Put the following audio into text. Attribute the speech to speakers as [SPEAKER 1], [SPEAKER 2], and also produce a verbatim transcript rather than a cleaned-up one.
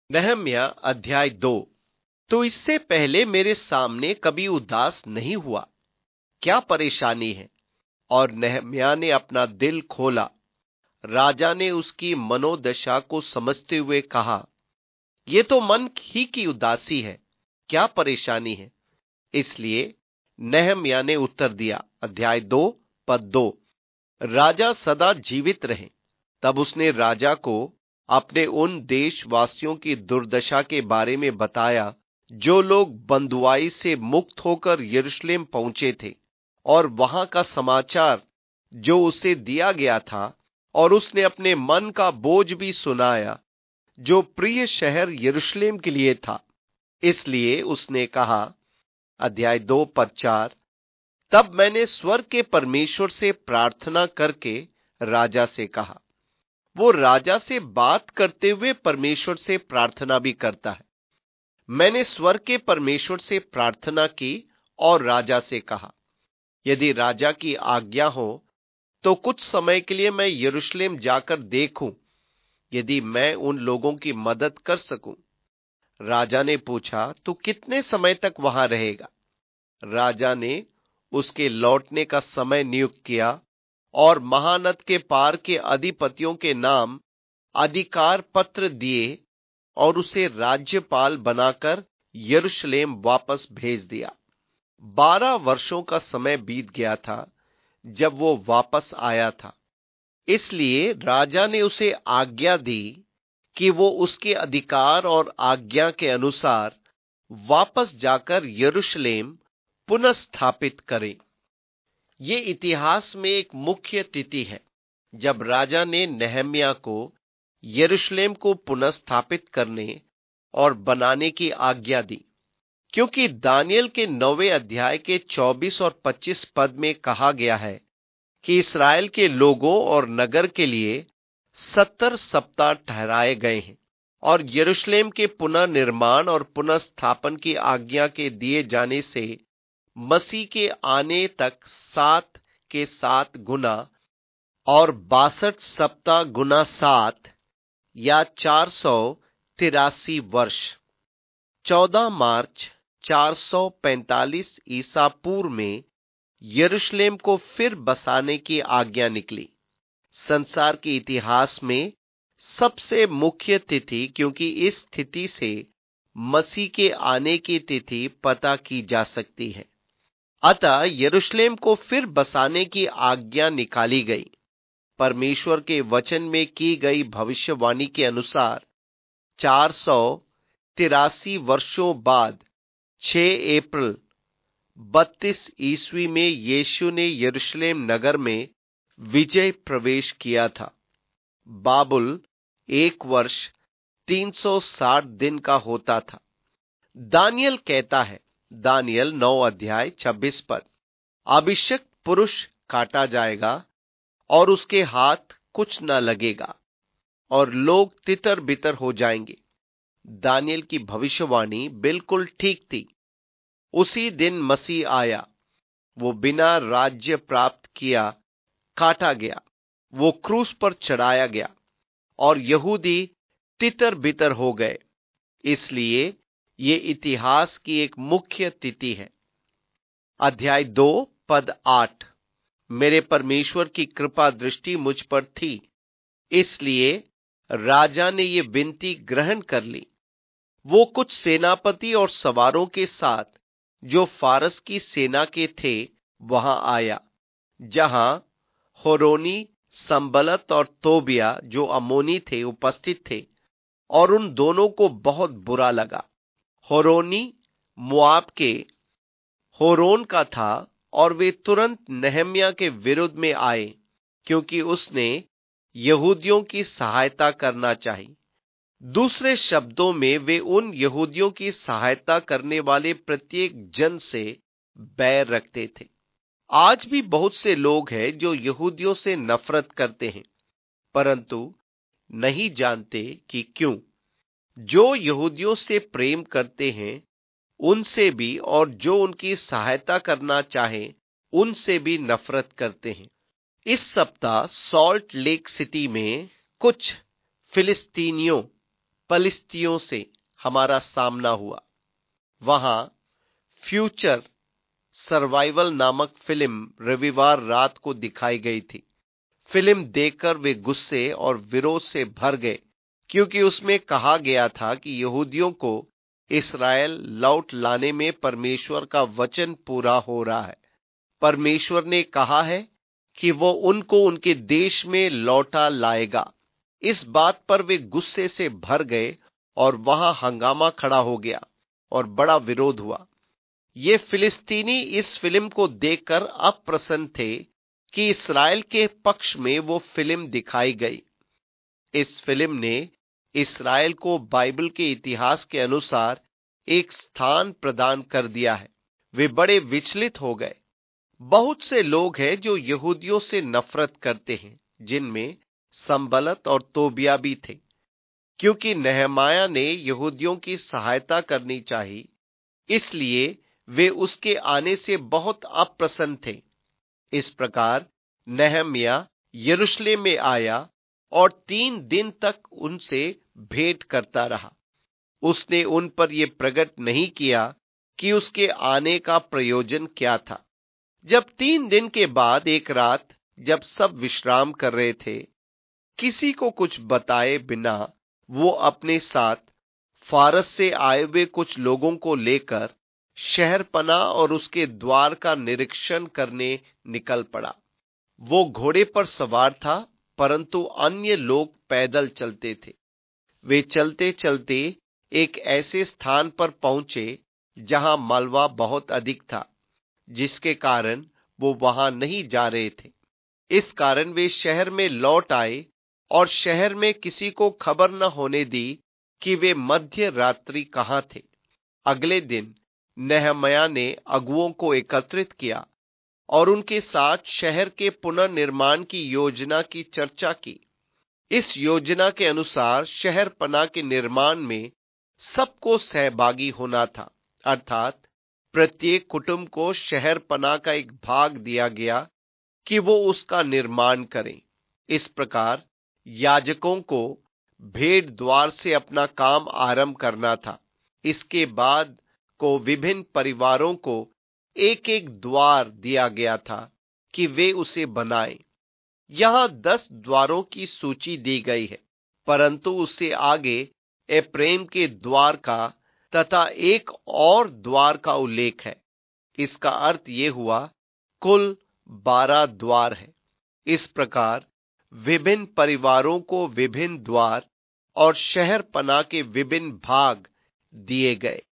[SPEAKER 1] नहम्याह अध्याय दो। तो इससे पहले मेरे सामने कभी उदास नहीं हुआ, क्या परेशानी है? और नहम्याह ने अपना दिल खोला। राजा ने उसकी मनोदशा को समझते हुए कहा, ये तो मन ही की उदासी है, क्या परेशानी है? इसलिए नहम्याह ने उत्तर दिया, अध्याय दो पद दो, राजा सदा जीवित रहे। तब उसने राजा को अपने उन देशवासियों की दुर्दशा के बारे में बताया जो लोग बंधुआई से मुक्त होकर यरूशलेम पहुंचे थे, और वहां का समाचार जो उसे दिया गया था, और उसने अपने मन का बोझ भी सुनाया जो प्रिय शहर यरूशलेम के लिए था। इसलिए उसने कहा, अध्याय दो पद चार, तब मैंने स्वर्ग के परमेश्वर से प्रार्थना करके राजा से कहा। वो राजा से बात करते हुए परमेश्वर से प्रार्थना भी करता है। मैंने स्वर्ग के परमेश्वर से प्रार्थना की और राजा से कहा, यदि राजा की आज्ञा हो तो कुछ समय के लिए मैं यरूशलेम जाकर देखूं, यदि मैं उन लोगों की मदद कर सकूं। राजा ने पूछा, तू कितने समय तक वहां रहेगा? राजा ने उसके लौटने का समय नियुक्त किया और महानद के पार के अधिपतियों के नाम अधिकार पत्र दिए और उसे राज्यपाल बनाकर यरूशलेम वापस भेज दिया। बारह वर्षों का समय बीत गया था जब वो वापस आया था। इसलिए राजा ने उसे आज्ञा दी कि वो उसके अधिकार और आज्ञा के अनुसार वापस जाकर यरूशलेम पुनः स्थापित करे। ये इतिहास में एक मुख्य तिथि है जब राजा ने नहम्याह को यरूशलेम को पुनः स्थापित करने और बनाने की आज्ञा दी, क्योंकि दानियल के नौवें अध्याय के चौबीस और पच्चीस पद में कहा गया है कि इस्राएल के लोगों और नगर के लिए सत्तर सप्ताह ठहराए गए हैं, और यरूशलेम के पुनर्निर्माण और पुनः स्थापन की आज्ञा के दिए जाने से मसीह के आने तक सात के सात गुना और बासठ सप्ताह गुना सात या चार सौ तिरासी वर्ष, चौदह मार्च चार सौ पैंतालीस ईसा पूर्व में यरूशलेम को फिर बसाने की आज्ञा निकली। संसार के इतिहास में सबसे मुख्य तिथि, क्योंकि इस तिथि से मसीह के आने की तिथि पता की जा सकती है। अतः यरूशलेम को फिर बसाने की आज्ञा निकाली गई। परमेश्वर के वचन में की गई भविष्यवाणी के अनुसार चार सौ तिरासी वर्षों बाद छह अप्रैल बत्तीस ईस्वी में यीशु ने यरूशलेम नगर में विजय प्रवेश किया था। बाबुल एक वर्ष तीन सौ साठ दिन का होता था। दानियल कहता है, दानियल नौ अध्याय छब्बीस पद, अभिषिक्त पुरुष काटा जाएगा और उसके हाथ कुछ न लगेगा और लोग तितर बितर हो जाएंगे। दानियल की भविष्यवाणी बिल्कुल ठीक थी। उसी दिन मसीह आया। वो बिना राज्य प्राप्त किया काटा गया, वो क्रूस पर चढ़ाया गया और यहूदी तितर बितर हो गए। इसलिए ये इतिहास की एक मुख्य तिथि है। अध्याय दो पद आठ, मेरे परमेश्वर की कृपा दृष्टि मुझ पर थी, इसलिए राजा ने ये विनती ग्रहण कर ली। वो कुछ सेनापति और सवारों के साथ जो फारस की सेना के थे वहां आया, जहां होरोनी, संबलत और तोबिया जो अमोनी थे उपस्थित थे, और उन दोनों को बहुत बुरा लगा। होरोनी मोआब के होरोन का था और वे तुरंत नहम्याह के विरुद्ध में आए, क्योंकि उसने यहूदियों की सहायता करना चाहिए। दूसरे शब्दों में वे उन यहूदियों की सहायता करने वाले प्रत्येक जन से बैर रखते थे। आज भी बहुत से लोग हैं जो यहूदियों से नफरत करते हैं, परंतु नहीं जानते कि क्यों। जो यहूदियों से प्रेम करते हैं उनसे भी, और जो उनकी सहायता करना चाहे उनसे भी नफरत करते हैं। इस सप्ताह सॉल्ट लेक सिटी में कुछ फिलिस्तीनियों पलिस्तियों से हमारा सामना हुआ। वहां फ्यूचर सर्वाइवल नामक फिल्म रविवार रात को दिखाई गई थी। फिल्म देखकर वे गुस्से और विरोध से भर गए, क्योंकि उसमें कहा गया था कि यहूदियों को इस्राएल लौट लाने में परमेश्वर का वचन पूरा हो रहा है। परमेश्वर ने कहा है कि वो उनको उनके देश में लौटा लाएगा। इस बात पर वे गुस्से से भर गए और वहां हंगामा खड़ा हो गया और बड़ा विरोध हुआ। ये फिलिस्तीनी इस फिल्म को देखकर अप्रसन्न थे कि इस्राएल के पक्ष में वो फिल्म दिखाई गई। इस फिल्म ने इस्राएल को बाइबल के इतिहास के अनुसार एक स्थान प्रदान कर दिया है। वे बड़े विचलित हो गए। बहुत से लोग हैं जो यहूदियों से नफरत करते हैं, जिनमें संबलत और तोबिया भी थे, क्योंकि नहमाया ने यहूदियों की सहायता करनी चाहिए, इसलिए वे उसके आने से बहुत अप्रसन्न थे। इस प्रकार नहम्याह यरूशलेम में आया और तीन दिन तक उनसे भेंट करता रहा। उसने उन पर यह प्रकट नहीं किया कि उसके आने का प्रयोजन क्या था। जब तीन दिन के बाद एक रात, जब सब विश्राम कर रहे थे, किसी को कुछ बताए बिना वो अपने साथ फारस से आए हुए कुछ लोगों को लेकर शहरपना और उसके द्वार का निरीक्षण करने निकल पड़ा। वो घोड़े पर सवार था, परंतु अन्य लोग पैदल चलते थे। वे चलते चलते एक ऐसे स्थान पर पहुंचे जहां मलबा बहुत अधिक था, जिसके कारण वो वहां नहीं जा रहे थे। इस कारण वे शहर में लौट आए और शहर में किसी को खबर न होने दी कि वे मध्य रात्रि कहां थे। अगले दिन नहमयाह ने अगुओं को एकत्रित किया और उनके साथ शहर के पुनर्निर्माण की योजना की चर्चा की। इस योजना के अनुसार शहर पना के निर्माण में सबको सहभागी होना था, अर्थात प्रत्येक कुटुंब को शहर पना का एक भाग दिया गया कि वो उसका निर्माण करें। इस प्रकार याजकों को भेंट द्वार से अपना काम आरंभ करना था। इसके बाद को विभिन्न परिवारों को एक एक द्वार दिया गया था कि वे उसे बनाएं। यहां दस द्वारों की सूची दी गई है, परंतु उससे आगे एप्रैम के द्वार का तथा एक और द्वार का उल्लेख है। इसका अर्थ यह हुआ कुल बारह द्वार है। इस प्रकार विभिन्न परिवारों को विभिन्न द्वार और शहर पना के विभिन्न भाग दिए गए।